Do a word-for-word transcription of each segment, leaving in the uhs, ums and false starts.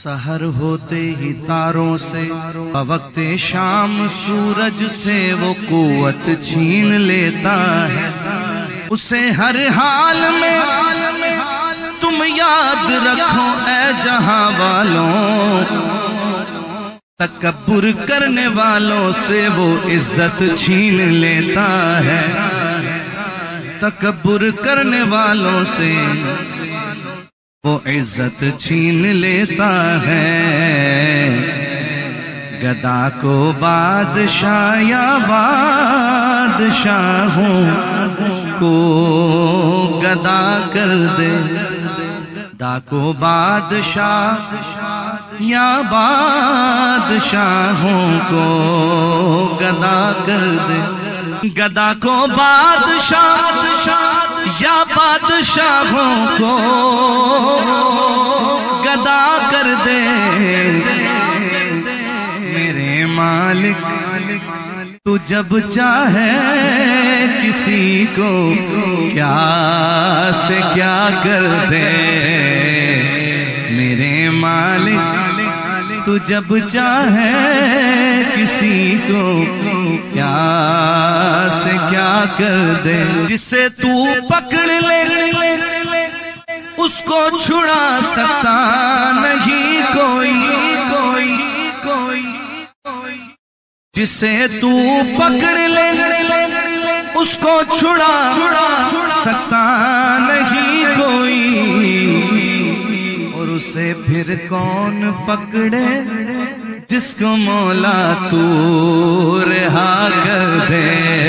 سحر ہوتے ہی تاروں سے وقت شام سورج سے وہ قوت چھین لیتا ہے، اسے ہر حال میں تم یاد رکھو اے جہاں والوں، تکبر کرنے والوں سے وہ عزت چھین لیتا ہے، تکبر کرنے والوں سے وہ عزت چھین لیتا ہے۔ گدا کو بادشاہ یا بادشاہوں کو گدا کر دے، گدا کو بادشاہ یا بادشاہوں کو گدا کر دے، گدا کو بادشاہ یا بادشاہوں کو گدا کر دے، میرے مالک تو جب چاہے کسی کو کیا سے کیا کر دے، میرے مالک تو جب چاہے کسی کو کیا سے کیا کر دے، جسے تو پکڑ لے اس کو چھڑا سکتا نہیں کوئی کوئی کوئی، جسے تو پکڑ لے اس کو چھڑا سکتا نہیں کوئی، اور اسے پھر کون پکڑے جس کو مولا تو رہا کر دے،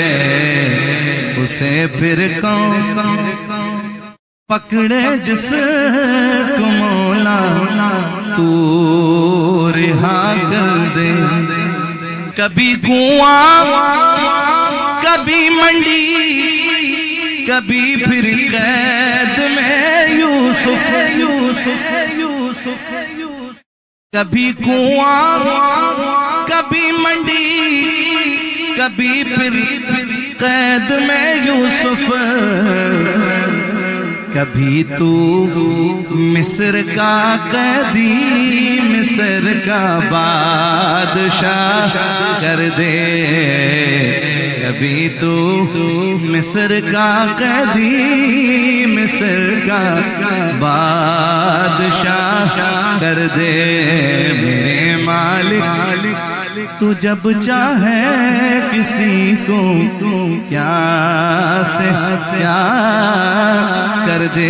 اسے پھر کون پکڑے جس کو مولا تو رہا کر دے۔ کبھی کنواں کبھی منڈی کبھی پھر قید میں یوسف یوسف یوسف کبھی کنواں کبھی منڈی کبھی پھر قید میں یوسف، کبھی تو مصر کا قیدی مصر کا بادشاہ کر دے، کبھی تو مصر کا قیدی مصر کا بادشاہ کر دے، میرے مالک تو جب چاہے کسی کو کیا سے کیا کر دے۔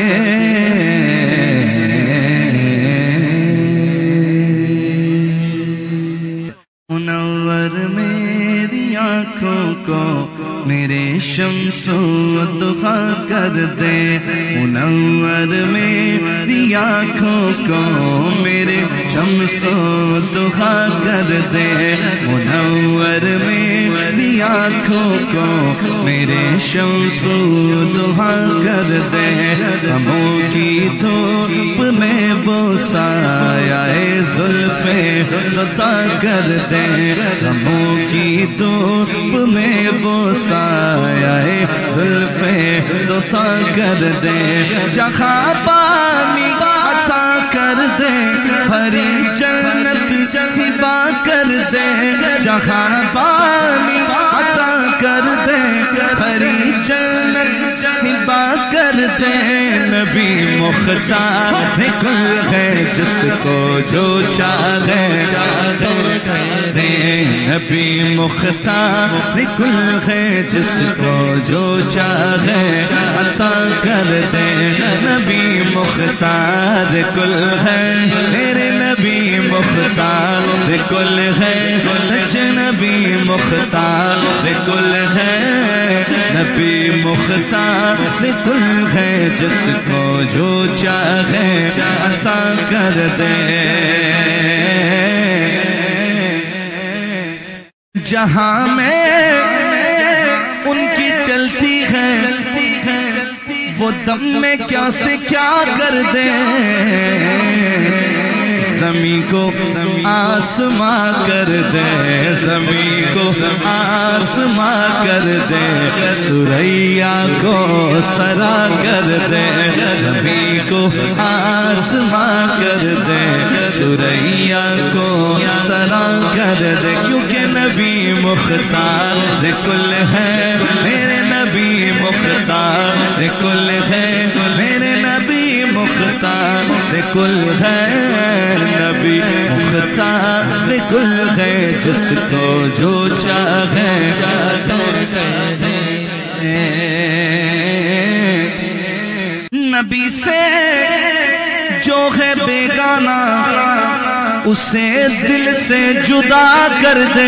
منور میری آنکھوں کو میرے شمس و ضحا کر دے، منور میری آنکھوں کو میرے شمس و ضحا کر دے، منور میری آنکھوں کو میرے شمس و ضحا کر دے، غموں کی دھوپ میں وہ سایہ زلف عطا کر دے، غموں کی دھوپ میں وہ سایہ زلف عطا کر دے، جہاں پانی عطا کر دے بھری جنت ہبا کر دے، جہاں پانی عطا کر دے بھری جنت ہبا کر دے، نبی مختار کل ہے جس کو جو چاہے دے، نبی مختار کل ہے جس کو جو چاہے عطا کر دے، نبی مختار کل ہے میرے نبی مختار کل ہے، سچ نبی مختار کل ہے، نبی مختار کل ہے جس کو جو چاہے عطا کر دے، جہاں میں ان کی چلتی ہے وہ دم میں کیا سے کیا کر دے، زمین کو آسماں کر دے، زمین کو آسماں کر دے، سریا کو سرا کر دے، زمین کو آسماں کر دے، سریا کو سرا کر دے، کیونکہ نبی مختار کل ہے، میرے نبی مختار کل ہے، میرے نبی مختار کل ہے، نبی مختار کل ہے، جس کو جو چاہے نبی سے جو ہے بیگانہ اسے دل سے جدا کر دے،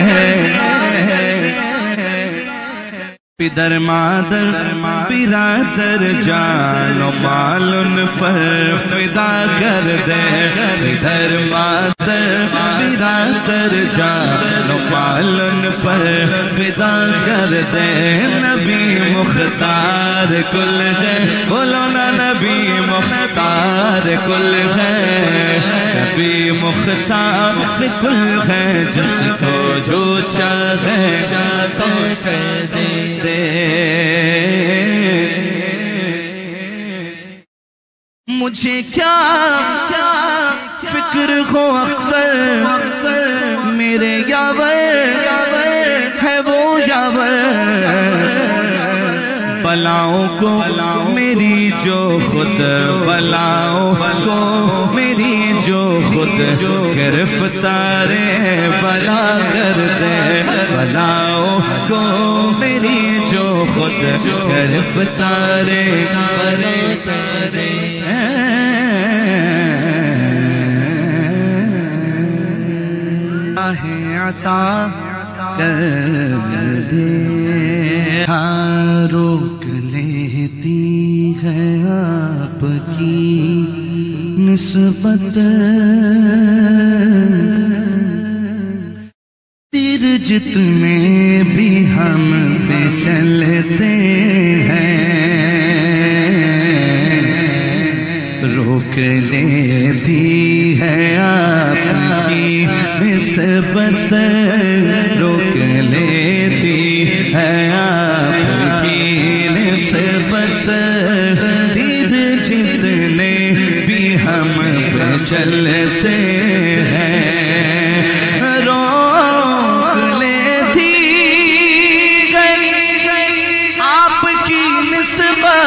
پدر مادر برادر جان و مال ان پر فدا کر دے، پدر مادر برادر جان و مال ان پر فدا کر دے، نبی مختار کل ہے، بولو نا نبی مختار کل ہے، نبی مختار کل ہے، جس کو جو چاہے کر دے۔ مجھے کیا فکر ہو اختر، میرے یاور ہے وہ یاور، بلاؤں کو میری جو خود بلاؤں کو میری جو خود گرفتار بلا کر دے، بلاؤں کو میری جو خود گرفتار کر دے، عطا کر دے، ہاں روک لیتی ہے آپ کی نسبت، تیر جتنے بھی ہم پہ چلتے ہیں، روک لیتی ہے آپ کی نسبت، روک لیتی ہے آپ کی نسبت، تیر جتنے بھی ہم پہ چلتے ہیں، روک لیتی ہے آپ کی نسبت،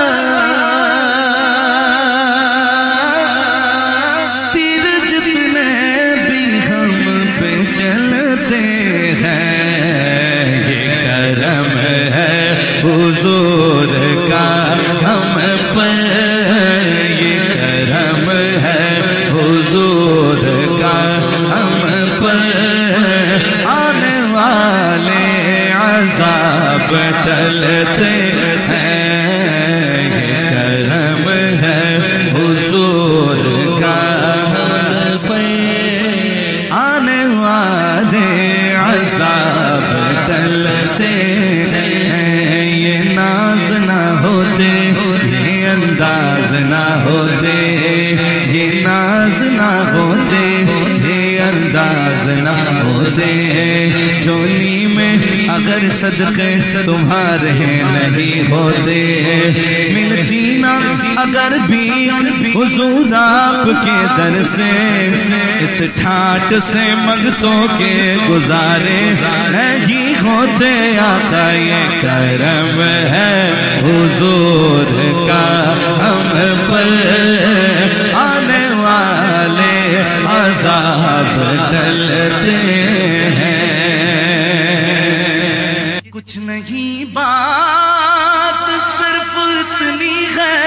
تیر جتنے بھی ہم پہ چلتے ہیں، یہ کرم ہے حضور کا ہم پر، یہ کرم ہے حضور کا ہم پر، آنے والے عذاب ٹلتے ہیں، یہ کرم ہے حضور کا ہم پر، آنے والے عذاب ٹلتے ہیں، یہ ناز نہ ہوتے، یہ انداز نہ ہوتے، یہ ناز نہ ہوتے، یہ انداز نہ ہوتے، جولی میں اگر صدقے تمہارے نہیں ہوتے، ملتی نہ اگر بھی حضور آپ کے در سے، اس ٹھاٹ سے مغزوں کے گزارے نہیں ہوتے، آقا یہ کرم ہے حضور کا ہم پر، آنے والے عذاب ٹلتے ہیں، کچھ نہیں بات صرف اتنی ہے،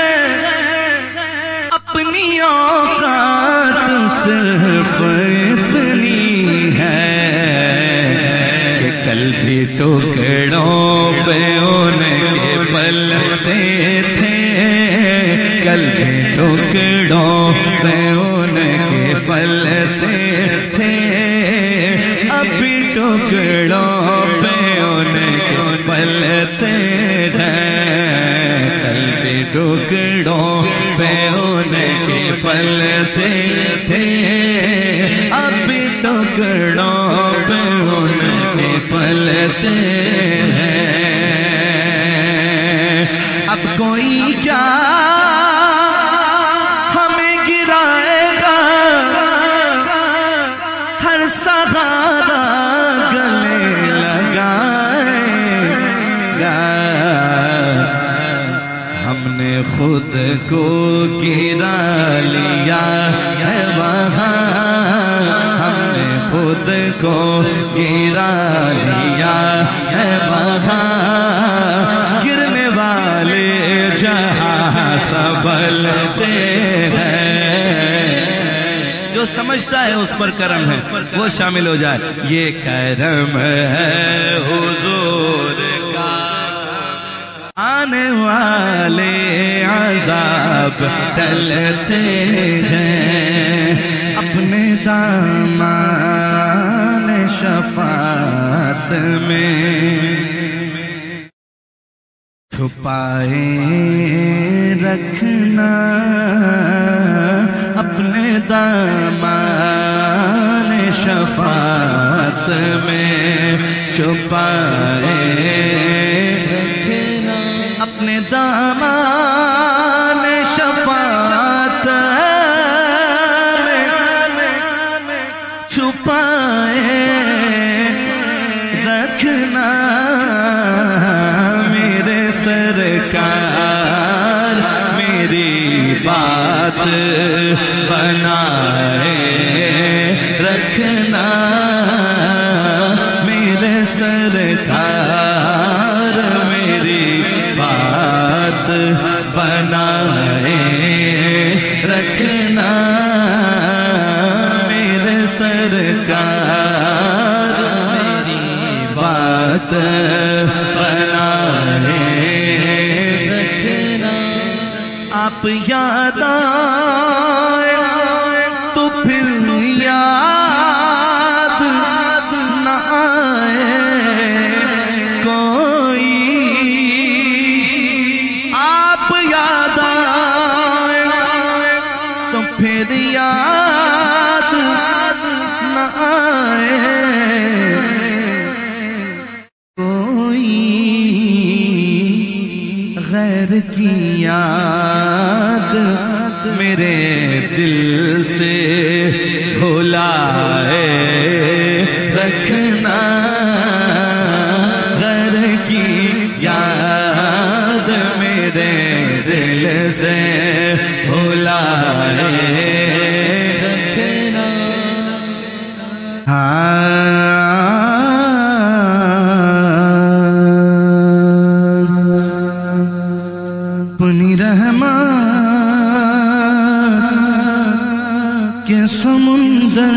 اپنی اوقات صرف اتنی ہے، کہ کل بھی ٹکڑوں پہ ان کے پلتے تھے، کل بھی ٹکڑوں پہ ان کے پلتے تھے، ابھی ٹکڑوں پہ ان کے پلتے ہیں، کل بھی ٹکڑوں پہ ان کے پلتے تھے اب ٹکڑوں پہ ان کے پلتے ہیں، اب کوئی کیا ہمیں گرائے گا، ہر سہارا گلے لگائے گا، ہم نے خود کو گرا لیا ہے وہاں، ہم نے خود کو گرا لیا ہے وہاں، گرنے والے جہاں سنبھلتے ہیں، جو سمجھتا ہے اس پر کرم ہے وہ شامل ہو جائے، یہ کرم ہے حضور کا، آنے والے عذاب ٹلتے ہیں، اپنے دامان شفاعت میں چھپائے رکھنا، اپنے دامان شفاعت میں چھپائے رکھنا، اپنے دامان شفاعت میں چھپائے رکھنا، میرے سرکار میری بات بنائے رکھنا، میرے سرکار میری بات بنائے رکھنا، میرے سرکار میری بات بنائے رکھنا، آپ یاد آئے تو پھر یاد نہ آئے کوئی، آپ یاد آئے تو پھر یاد نہ آئے کوئی، غیر کی یاد میرے دل سے بھلائے رکھنا، غیر کی یاد میرے دل سے بھلائے رکھنا، اپنی رحمت کے سمندر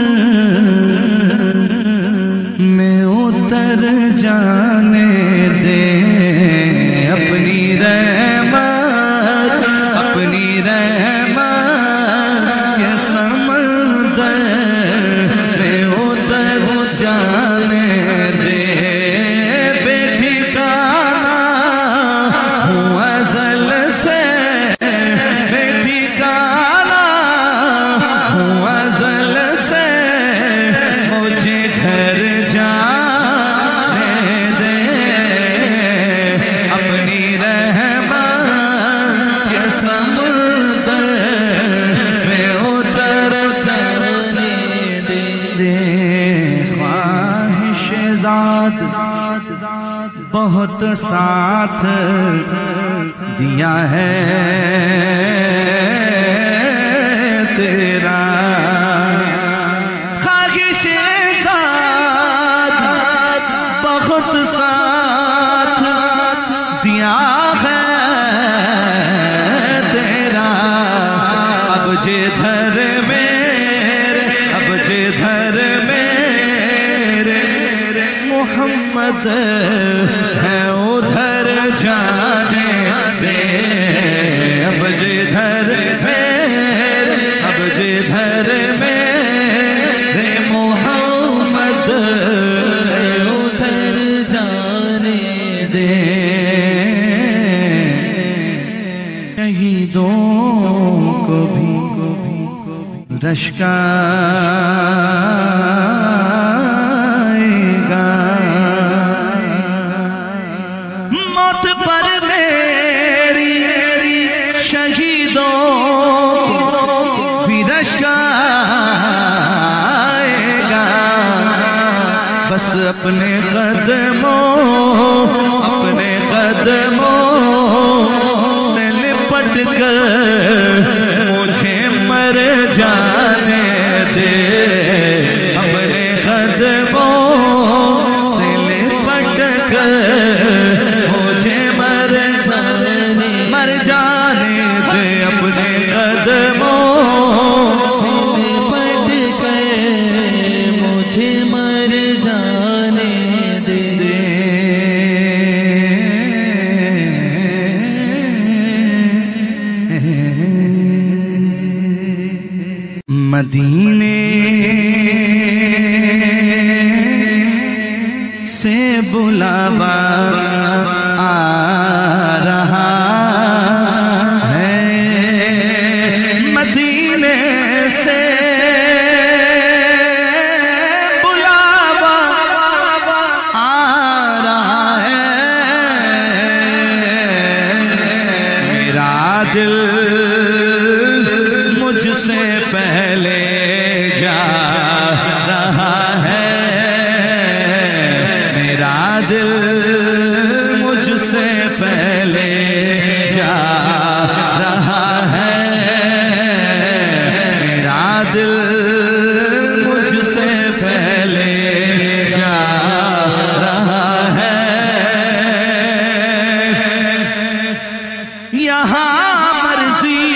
میں اتر جانے دے، اپنی رحمت اپنی رحمت کے سمندر میں اتر جانے دے، بے ٹھکانا ہوں ازل سے، بے ٹھکانا ہوں ازل سے، مجھے گھر جانے دے، اپنی رحمت کے سمندر میں اتر جانے دے، خواہش ذات بہت ساتھ دیا ہے تیرا، خواہش ذات بہت ساتھ دیا ہے تیرا، اب جدھر میرے اب جدھر میرے محمد ہے ادھر جانے دے، اب جدھر میرے اب جدھر میرے محمد ہے ادھر جانے دے، شہیدوں کو بھی رشکائے گا موت پر میری شہیدوں بھی رشکائے گا بس اپنے قدموں اپنے قدموں سے لپٹ کر مجھے مر جانے دے اپنے قدموں سے لپٹ کر مجھے مر مر جانے دے اپنے قدموں سے لپٹ کر مجھے مر جانے دے مدینے سے بلاوا آ رہا ہے مدینے سے بلاوا آ رہا ہے میرا دل مجھ سے پہلے جا رہا ہے میرا دل مجھ سے پہلے جا رہا ہے میرا دل مجھ سے پہلے جا رہا ہے یہاں مرضی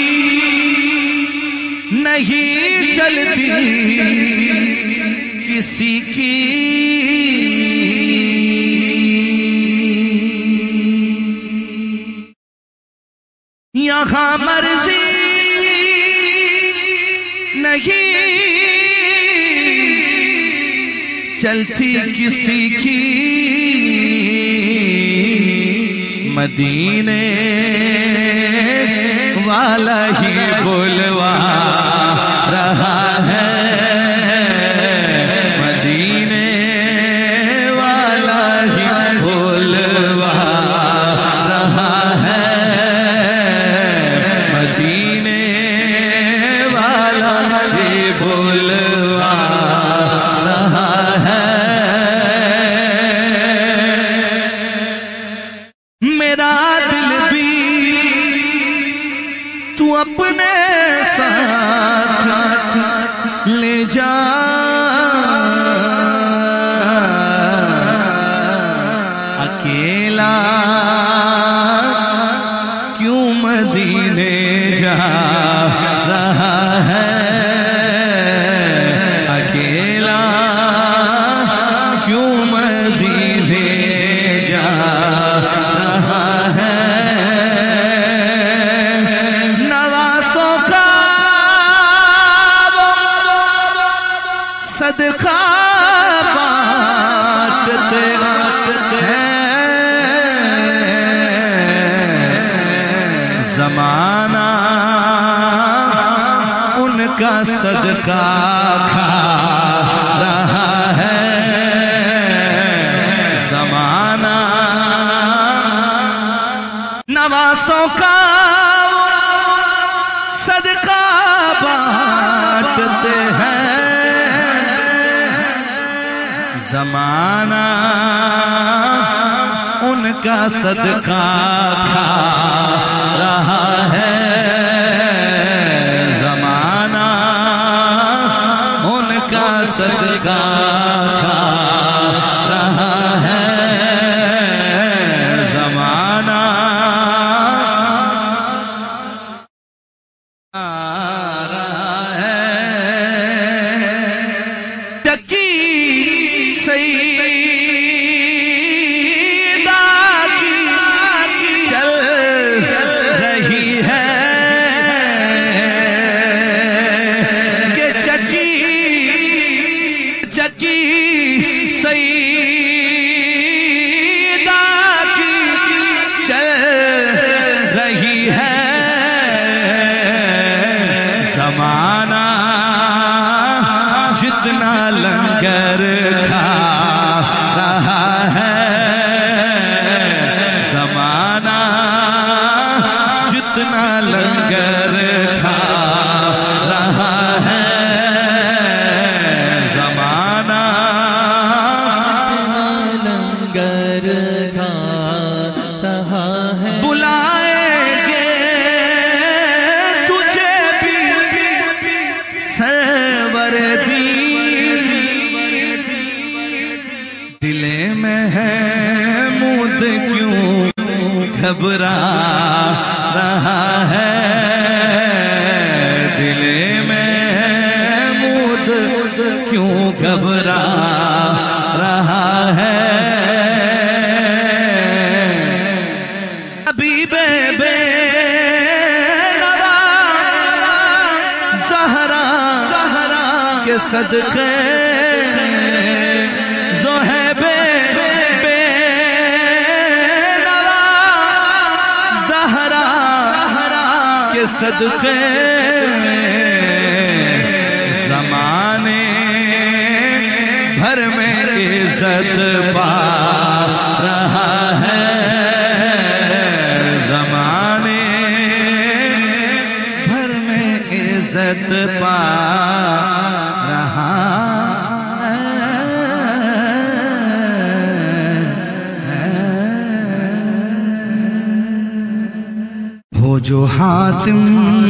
نہیں چلتی کسی کی یہاں مرضی نہیں چلتی کسی کی مدینے والا ہی بلوا رہا ہے مدینے والا ہی بلوا رہا ہے مدینے والا ہی بلوا رہا ہے میرا دل بھی تو اپنے ساتھ لے جا اکیلا کیوں مدینے جا رہا ہے اکیلا کیوں مدینے جا رہا ہے صدقہ بانٹتے ہیں زمانہ ان کا صدقہ کھا رہا ہے زمانہ نواسوں کا صدقہ بانٹتے ہیں زمانہ ان کا صدقہ کھا رہا ہے زمانہ ان کا صدقہ کھا رہا ہے زمانہ آ رہا ہے چکی سیدہ کی چل رہی ہے کہ چکی چکی سیدہ کی چل رہی ہے زمانہ جتنا لنگر کھا رہا ہے زمانہ، جتنا لنگر کھا رہا ہے زمانہ، لنگر کھا رہا ہے. بلائیں گے تجھے بھی سروردی، دل میں ہے مود کیوں گھبرا رہا ہے، دل میں مود کیوں گھبرا رہا ہے. حبیب بے نوا زہرا کے صدقے زہیب بے نوا زہرا کے صدقے زمانے بھر میں عزت پا رہا ہے، زمانے بھر میں عزت پا رہا ہے. ہو جو حاتم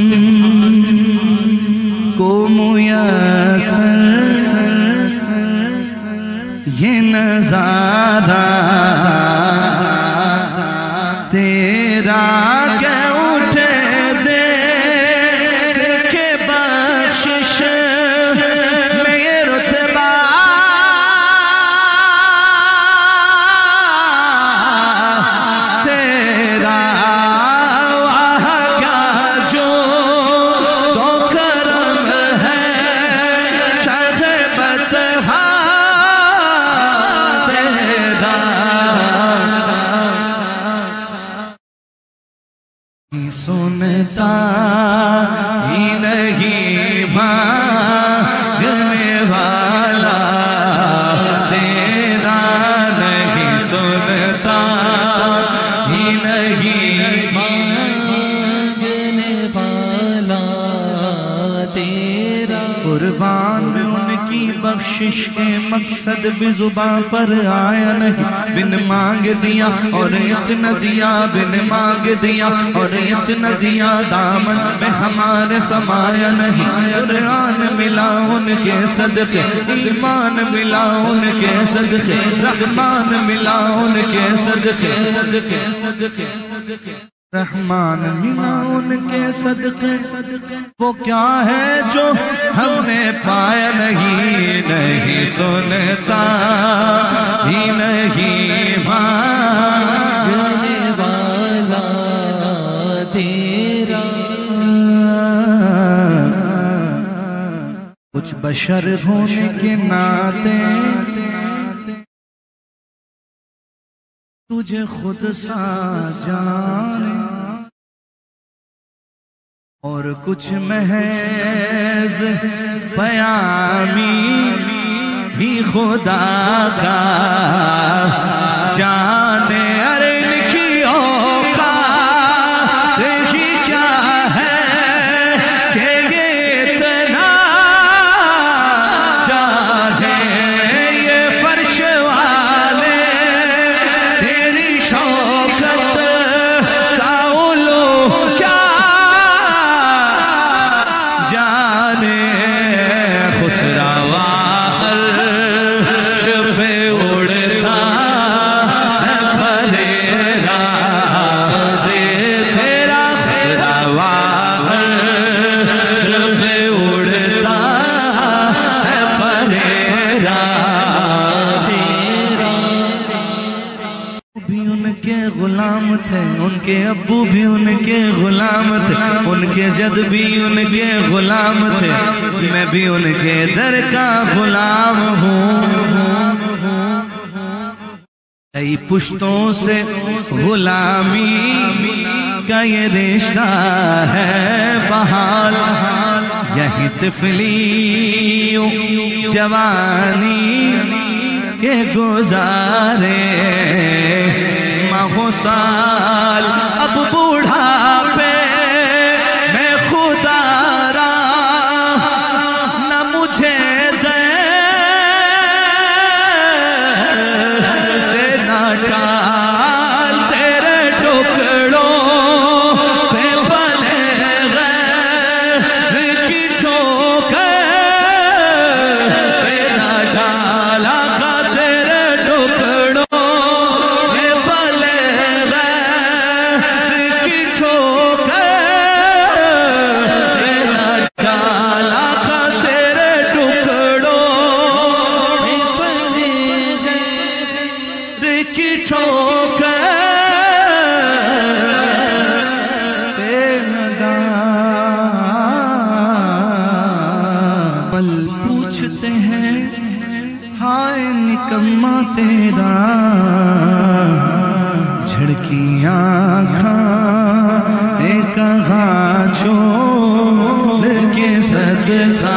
کو میسر یہ نظارہ تیرا کہ اٹھے دے کے بخشش میں یہ رتبہ تیرا وہاں کا جو تو کرم ہے شیخ بطحہ تیرا سنتا ہی نہیں مانگنے والا تیرا، نہیں سنتا ہی نہیں مانگنے والا تیرا. قربان میں ان کی بخشش کے مقصد بھی زباں پر آیا نہیں، بن مانگ دیا اور اتنا دیا، بن مانگ دیا اور اتنا دیا، دامن میں ہمارے سمایا نہیں. قرآن ملا ان کے صدقے، ایمان ملا ان کے صدقے، رحمان ملا ان کے صدقے، صدقے صدقے صدقے رحمان ملا ان کے صدقے. وہ کیا ہے جو ہم نے پایا نہیں، نہیں سنتا ہی نہیں مانگنے والا تیرا. کچھ بشر ہونے کے ناطے تجھے خود سا جانے، اور کچھ محض پیامی بھی خدا کا جانے. ارے ان کی اوقات ہی کیا ہے کہ یہ اتنا جانے، یہ فرش والے تیری شوکت کا علو کیا جانے. خسروا عرش پہ اڑتا ہے پریرا دے تیرا، خسروا عرش پہ اڑتا ہے پریرا تیرا. بھی ان کے غلام تھے، ان کے ابو بھی ان کے غلام تھے، ان کے جد بھی ان کے غلام تھے، میں بھی ان کے در کا غلام ہوں. کئی پشتوں سے غلامی کا یہ رشتہ ہے بحال، یہی طفلی جوانی کے گزارے ماہ سال اب بوڑھاپے میں خدا را نہ مجھے دے سے نہ ڈال تیرے ٹکڑوں پہ بنے غیر کی ٹھوکر پہ نہ ڈالا کا تیرے ٹکڑوں پہ بنے غیر کی ٹھوکر پہ نہ ڈالا کا تیرے ٹکڑوں پہ بنے غیر کی ٹھوکر پل پوچھتے ہیں ہائے نکما تیرا جھڑکیاں کھانے کہاں چھوڑ کے صدقہ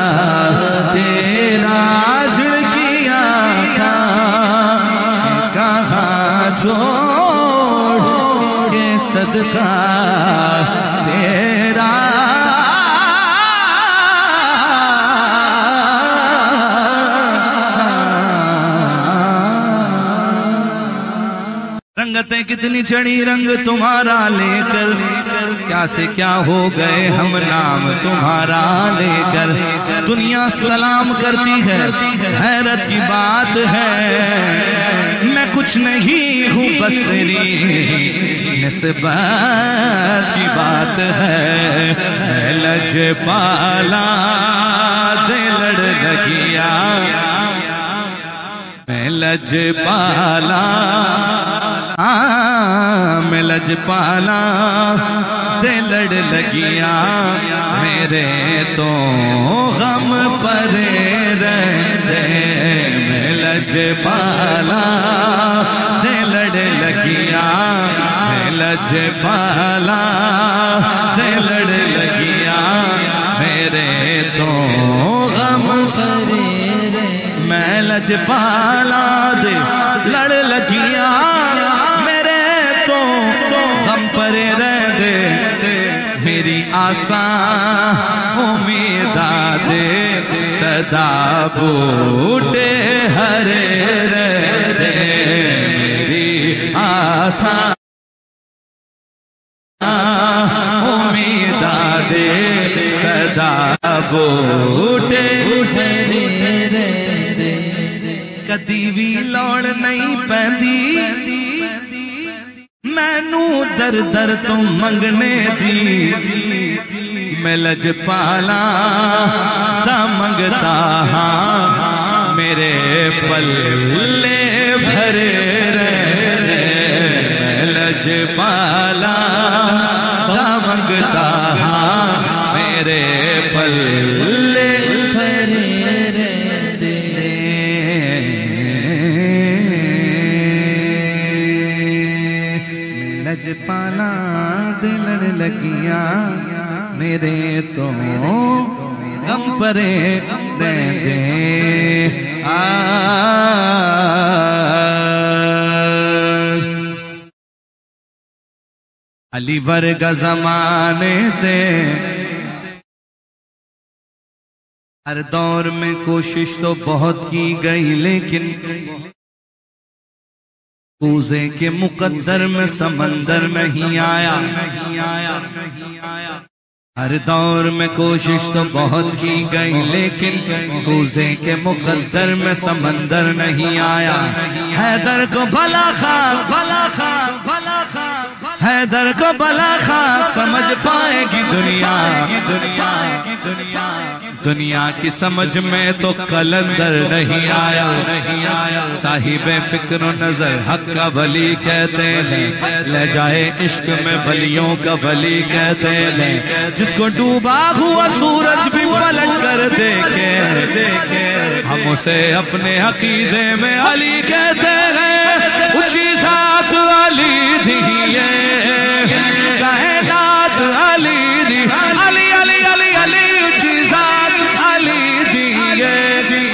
تیرا جھڑکیاں کھانے کہاں چھوڑ کے صدقہ تیرا رنگتیں کتنی چڑھی رنگ تمہارا لے کر کیا سے کیا ہو گئے ہم نام تمہارا لے کر دنیا سلام کرتی ہے حیرت کی بات ہے میں کچھ نہیں ہوں بصری نسبت کی بات ہے میں لجپالا دل لگیا میں لجپالا میں لجپالا دل لگیا میرے تو غم پرے رہتے میں لجپالا دل لگیا میں لجپالا دل لگیا میرے تو غم پرے میں لجپالا دے لڑ لگیا میرے تو غم پرے رہ دے میری آسان امیدہ دے صدا بوٹے ہرے رہ دے میری آسان امیدہ دے صدا بوٹے کدی بھی لوڑ نہیں پیندی مینوں در در تو منگنے دی میں لجپالا دا منگتا ہاں میرے پلے بھرے رہے میں لجپالا دا منگتا ہاں میرے پلے بھرے لجپالا دل لگیا میرے تو غم پرے دے دے آ علی ورگا زمانے تے ہر دور میں کوشش تو بہت کی گئی لیکن کوزے کے مقدر میں سمندر نہیں آیا ہر دور میں کوشش تو بہت کی گئی لیکن کوزے کے مقدر میں سمندر نہیں آیا حیدر کو بھلا خاک بھلا خاک بھلا خاک حیدر کو بھلا خاک سمجھ پائے گی دنیا دنیا دنیا دنیا کی سمجھ میں تو قلندر نہیں آیا نہیں آیا صاحب فکر و نظر حق کا ولی کہتے ہیں لے جائے عشق میں ولیوں کا ولی کہتے ہیں جس کو ڈوبا ہوا سورج بھی پلٹ کر دیکھے دیکھے ہم اسے اپنے عقیدے میں علی کہتے ہیں اونچی ذات علی دیے کائنات علی دی علی علی علی علی اونچی ذات علی دیے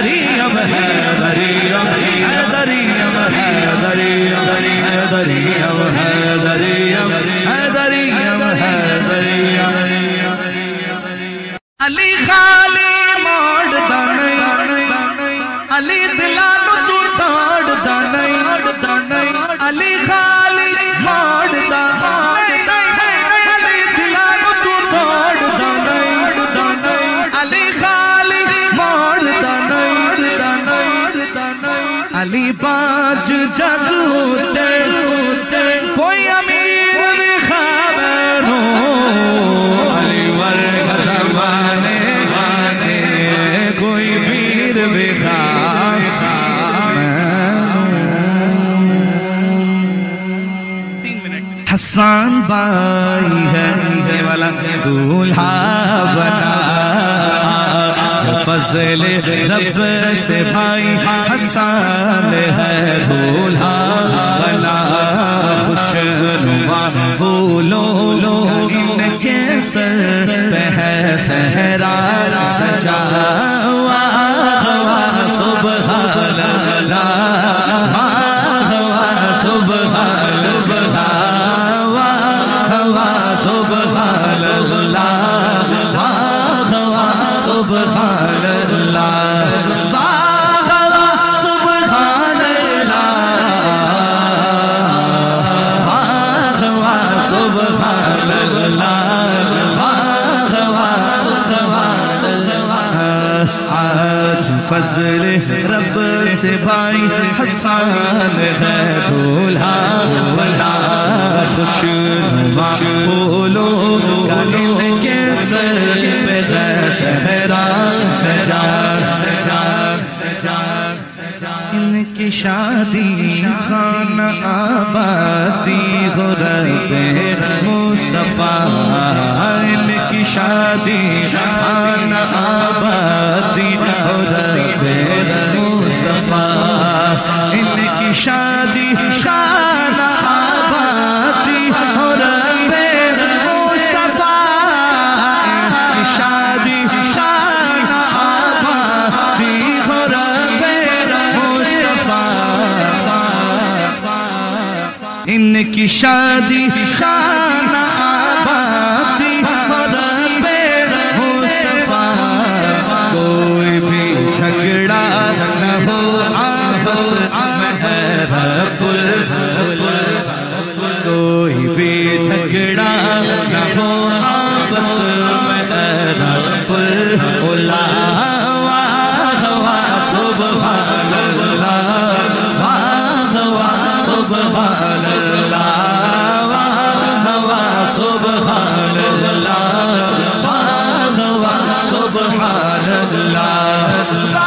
حیدریم حیدریم حیدریم حیدریم علی خالی موڑ دانے علی دلانو تو توڑ دانے علی خالی موڑ دانے علی دلانو تو توڑ دانے علی خالی موڑ دانے علی باج جگ ہوتے کوئی امیر بھی خبر ہو علی ورگ زمانے بانے کوئی پیر بھی خبر حسان بائی ہے یہ والا دولہا بنا فضل رب سے بھائی حسان ہے دولہا بنا خوش نما بولو ان کے سر پہ ہے صحرا سجا سبحان اللہ سبحان سبحان اللہ سبحان اللہ سبحان اللہ سبحان اللہ آج فضل رب سے بھائی حسان ہے دولہا بنا خوش نما بولو ان کے سر پہ صحرا سجا سجا سجا ان کی شادی خانہ آبادی ہو رب مصطفیٰ ان کی شادی خانہ آبادی ہو رب مصطفیٰ ان کی شادی خانہ آبادی ہو رب مصطفیٰ ان کی شادی خانہ آبادی ہو رب مصطفیٰ ان کی شادی خانہ آبادی ہو رب مصطفیٰ کوئی بھی جھگڑا نہ ہو آپس میں رب کوئی بھی جھگڑا نہ ہو آپس میں رب اولا سبحان اللہ سبحان اللہ سبحان اللہ سبحان اللہ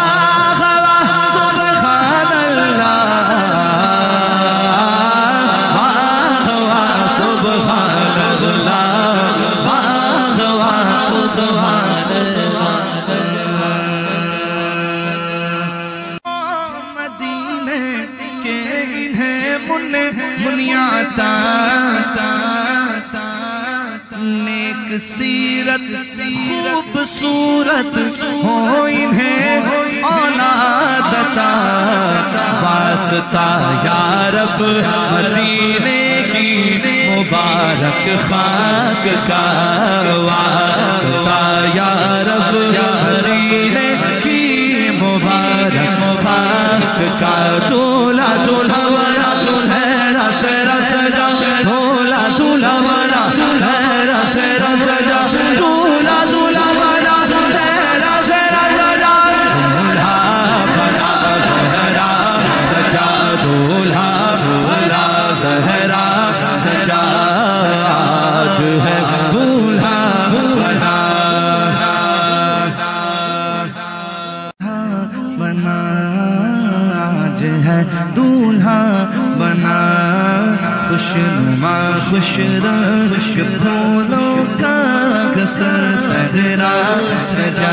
نیک سیرت خوبصورت ہو انہیں اولاد عطا واسطہ یا رب مدینے کی مبارک خاک کا واسطہ یا رب مدینے کی مبارک خاک کا دولہا دولہا ورا سہرا سہرا سجا دولہا دولہا ورا سہرا سہرا سجا دولہا دولہا ورا سہرا سہرا سجا دولہا بنا سہرا سجا دولہا بنا سہرا سجا آج ہے دولہا بنا بنا آج ہے دولہا بنا خوش نما خوش رنگ پھولوں کا گسر صحرا سجا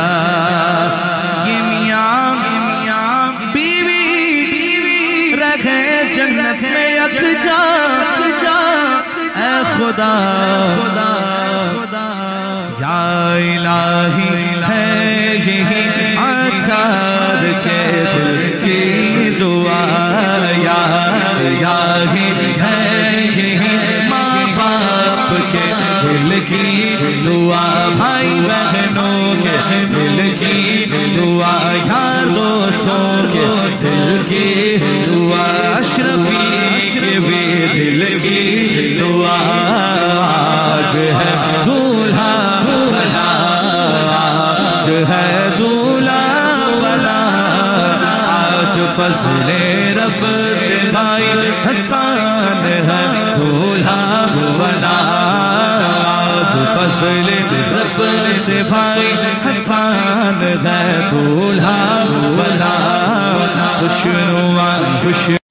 یہ میاں میاں بیوی بیوی رکھے جنت میں یکجا اے خدا خدا یا الہی ہے یہی عطار کے دل کی دعا یا الہی آئینوں کے دل کی دعا یار دوستوں کے دل کی دعا اشرفی کے بھی دل کی دعا آج ہے دولہا بلا آج ہے دولہا بلا آج فضل رب سے بھائی حسان ہے دولہا بلا آج فضل رب سے بھائی حسان ہے دولہا بلا خوش نما خوش